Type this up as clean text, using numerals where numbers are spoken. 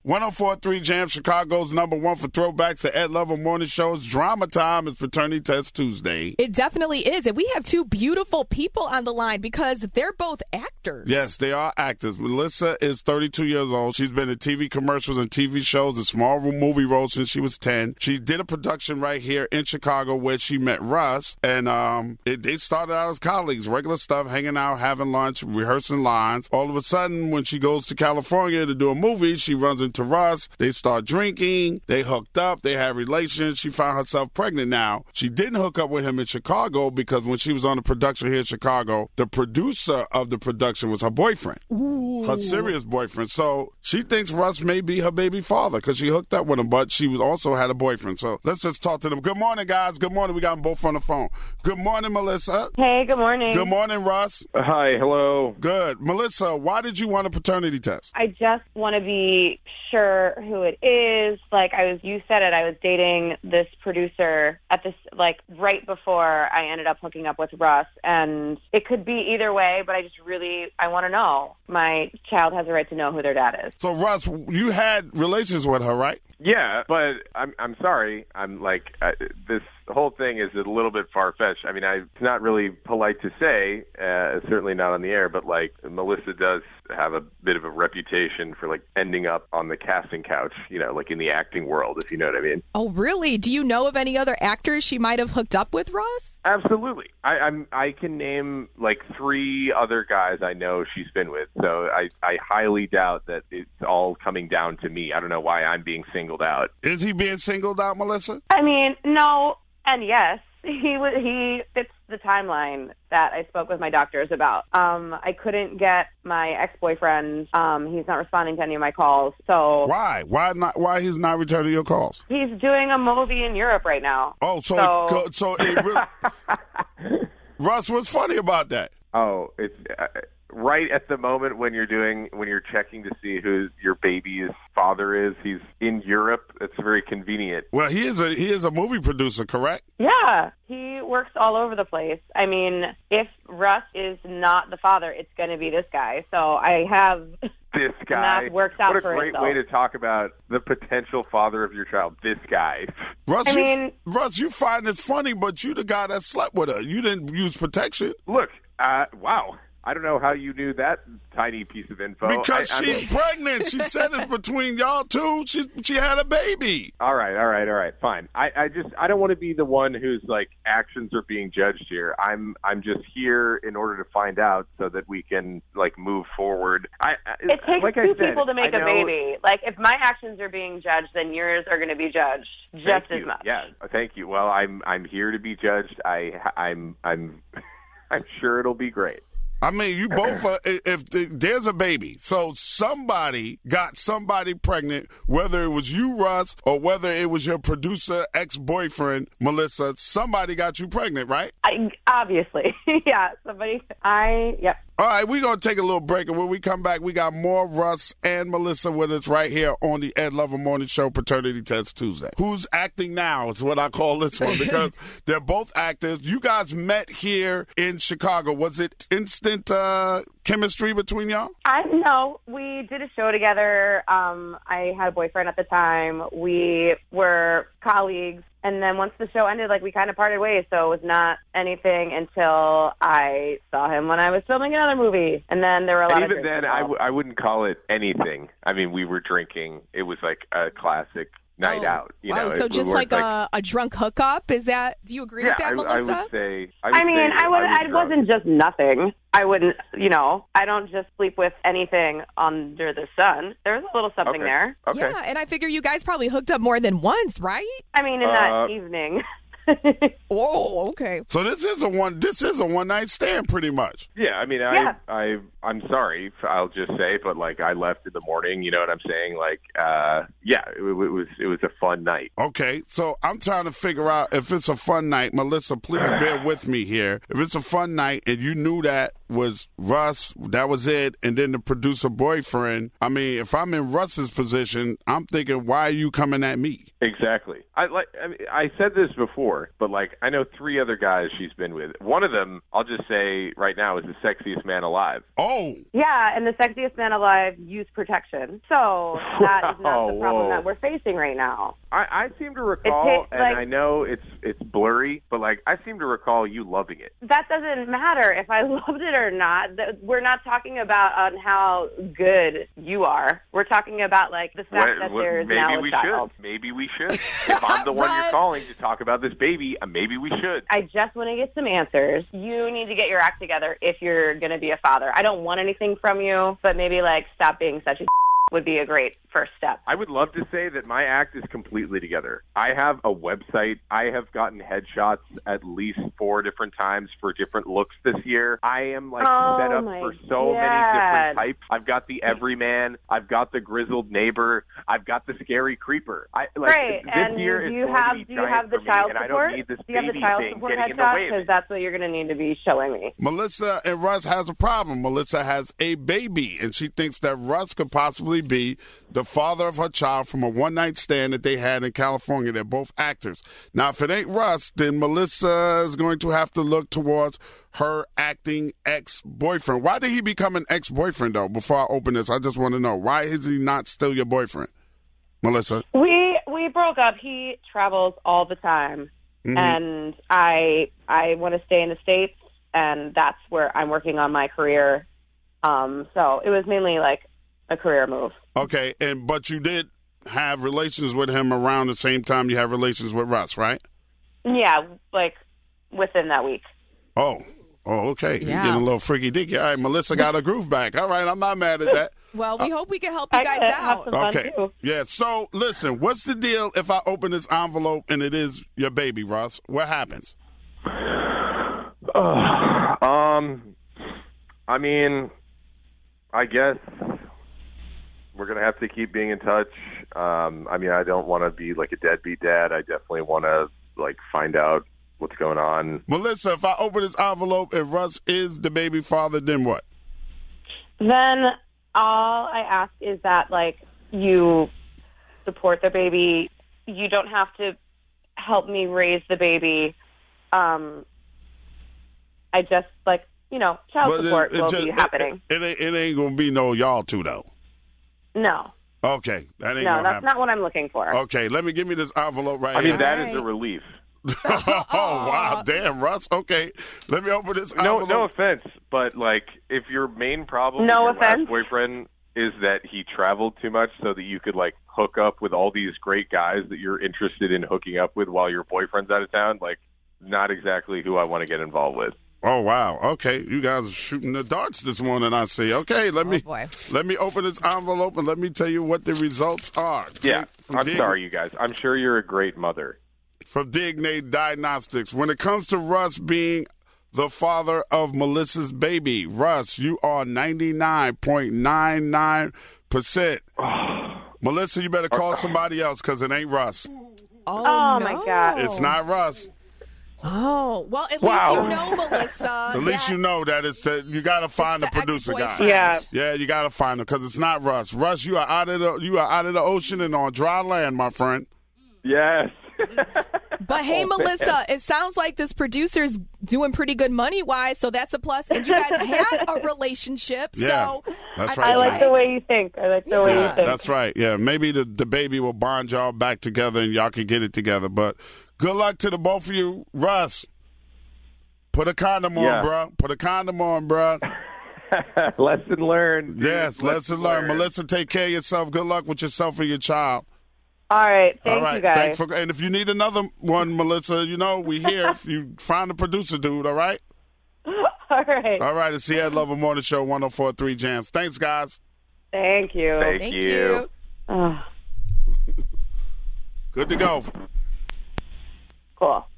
104.3 Jam, Chicago's #1 for throwbacks to Ed Lover Morning Show's Drama Time is Paternity Test Tuesday. It definitely is. And we have two beautiful people on the line because they're both actors. Yes, they are actors. Melissa is 32 years old. She's been in TV commercials and TV shows and small movie roles since she was 10. She did a production right here in Chicago where she met Russ. And they started out as colleagues, regular stuff, hanging out, having lunch, rehearsing lines. All of a sudden, when she goes to California to do a movie, she runs into Russ. They start drinking. They hooked up. They had relations. She found herself pregnant now. She didn't hook up with him in Chicago because when she was on the production here in Chicago, the producer of the production was her boyfriend. Ooh. Her serious boyfriend. So she thinks Russ may be her baby father because she hooked up with him, but she was also had a boyfriend. So let's just talk to them. Good morning, guys. Good morning. We got them both on the phone. Good morning, Melissa. Hey, good morning. Good morning, Russ. Hi, hello. Good. Melissa, why did you want a paternity test? I just want to be sure who it is. You said it, I was dating this producer at this, right before I ended up hooking up with Russ, and it could be either way, but I want to know. My child has a right to know who their dad is. So, Russ, you had relations with her, right? Yeah, but I'm sorry. This whole thing is a little bit far-fetched. I mean, it's not really polite to say, certainly not on the air, but, Melissa does have a bit of a reputation for, ending up on the casting couch, in the acting world, if you know what I mean. Oh, really? Do you know of any other actors she might have hooked up with, Russ? Absolutely. I can name, 3 other guys I know she's been with, so I highly doubt that it's all coming down to me. I don't know why I'm being singled out. Is he being singled out, Melissa? I mean, no and yes. He fits the timeline that I spoke with my doctors about. I couldn't get my ex-boyfriend. He's not responding to any of my calls. So why? Why not? Why he's not returning your calls? He's doing a movie in Europe right now. Oh, so it really, Russ, what's funny about that? Oh, it's right at the moment when you're checking to see who your baby's father is. He's in Europe. It's very convenient. Well, he is a movie producer, correct? Yeah, he works all over the place. I mean, if Russ is not the father, it's going to be this guy. So I have this guy. Math works out what a for great itself. way to talk about the potential father of your child. This guy. Russ, you find it funny, but you the guy that slept with her. You didn't use protection. Look, wow. I don't know how you knew that tiny piece of info. Because she's pregnant. She said it's between y'all two. She had a baby. All right. Fine. I don't want to be the one whose actions are being judged here. I'm just here in order to find out so that we can move forward. It takes two people to make a baby. If my actions are being judged, then yours are going to be judged just as much. Yeah. Thank you. Well, I'm here to be judged. I'm sure it'll be great. I mean, you both are, there's a baby. So somebody got somebody pregnant, whether it was you, Russ, or whether it was your producer, ex-boyfriend, Melissa, somebody got you pregnant, right? Obviously. Yeah, yep. All right, we're going to take a little break, and when we come back, we got more Russ and Melissa with us right here on the Ed Lover Morning Show, Paternity Test Tuesday. Who's acting now is what I call this one, because they're both actors. You guys met here in Chicago. Was it instant chemistry between y'all? No, we did a show together. I had a boyfriend at the time. We were colleagues. And then once the show ended, we kind of parted ways, so it was not anything until I saw him when I was filming another movie. And then there were a lot of even then, I wouldn't call it anything. I mean, we were drinking. It was a classic night out. So just a drunk hookup? Is that? Do you agree with that, Melissa? I would say. I wasn't just nothing. I wouldn't, I don't just sleep with anything under the sun. There's a little something there. Okay. Yeah, and I figure you guys probably hooked up more than once, right? I mean, in that evening. Oh, okay. So this is a one night stand, pretty much. Yeah, I mean, I'm sorry, I'll just say, but I left in the morning. You know what I'm saying? It was a fun night. Okay, so I'm trying to figure out if it's a fun night. Melissa, please bear with me here. If it's a fun night and you knew that was Russ, that was it, and then the producer boyfriend. I mean, if I'm in Russ's position, I'm thinking, why are you coming at me? Exactly. I said this before, but like I know 3 other guys she's been with. One of them, I'll just say right now, is the sexiest man alive. Oh. Yeah, and the sexiest man alive used protection. So that is not the problem that we're facing right now. I seem to recall, and I know it's blurry, but like I seem to recall you loving it. That doesn't matter if I loved it or not. We're not talking about on how good you are. We're talking about like the fact that there's now a child. Maybe we should. If I'm the one you're calling to talk about this baby, maybe we should. I just want to get some answers. You need to get your act together if you're going to be a father. I don't want anything from you, but maybe like stop being such a would be a great first step. I would love to say that my act is completely together. I have a website. I have gotten headshots at least 4 different times for different looks this year. I am like set up for so many different types. I've got the everyman. I've got the grizzled neighbor. I've got the scary creeper. Right. This and year do you have the child support? I don't need this do you have the child support headshot? Because that's what you're going to need to be showing me. Melissa and Russ has a problem. Melissa has a baby, and she thinks that Russ could possibly be the father of her child from a one-night stand that they had in California. They're both actors. Now, if it ain't Russ, then Melissa is going to have to look towards her acting ex-boyfriend. Why did he become an ex-boyfriend, though? Before I open this, I just want to know. Why is he not still your boyfriend, Melissa? We broke up. He travels all the time, and I want to stay in the States, and that's where I'm working on my career. So it was mainly like a career move. Okay, but you did have relations with him around the same time you have relations with Russ, right? Yeah, like within that week. Oh, okay. Yeah. You're getting a little freaky dicky. All right, Melissa got her groove back. All right, I'm not mad at that. Well, we hope we can help you guys out. Have some fun Okay. too. Yeah, so listen, what's the deal if I open this envelope and it is your baby, Russ? What happens? I mean, I guess we're going to have to keep being in touch. I mean, I don't want to be like a deadbeat dad. I definitely want to like find out what's going on. Melissa, if I open this envelope and Russ is the baby father, then what? Then all I ask is that like you support the baby. You don't have to help me raise the baby. I just like, child support will be happening. It ain't going to be no y'all two, though. No. Okay, that ain't No, gonna that's happen. not what I'm looking for. Okay, give me this envelope right I here. mean, that is a relief. Oh, wow, damn, Russ. Okay, let me open this envelope. No offense, but like, if your main problem No with your offense. last boyfriend is that he traveled too much so that you could like hook up with all these great guys that you're interested in hooking up with while your boyfriend's out of town, like, not exactly who I want to get involved with. Oh, wow. Okay, you guys are shooting the darts this morning, I see. Okay, let me open this envelope and let me tell you what the results are. Yeah, I'm sorry, you guys. I'm sure you're a great mother. From DNA Diagnostics, when it comes to Russ being the father of Melissa's baby, Russ, you are 99.99%. Melissa, you better call somebody else because it ain't Russ. Oh, my God. It's not Russ. Oh, well, at least you know, Melissa. At least you know that you got to find the producer guy. Yeah, you got to find him because it's not Russ. Russ, you are out of the ocean and on dry land, my friend. Yes. But hey, Melissa, it sounds like this producer's doing pretty good money-wise, so that's a plus. And you guys had a relationship, Yeah, so that's I right. like the way you think. I like the way you think. That's right. Yeah, maybe the baby will bond y'all back together and y'all can get it together. But good luck to the both of you. Russ, put a condom on, bro. Put a condom on, bro. Lesson learned. Yes, lesson learned. Melissa, take care of yourself. Good luck with yourself and your child. All right. Thank you, guys. And if you need another one, Melissa, we here. If you find a producer dude, all right? All right. All right, it's the Ed Lover Morning Show, 104.3 Jams. Thanks, guys. Thank you. Thank you. Oh, Good to go. cool.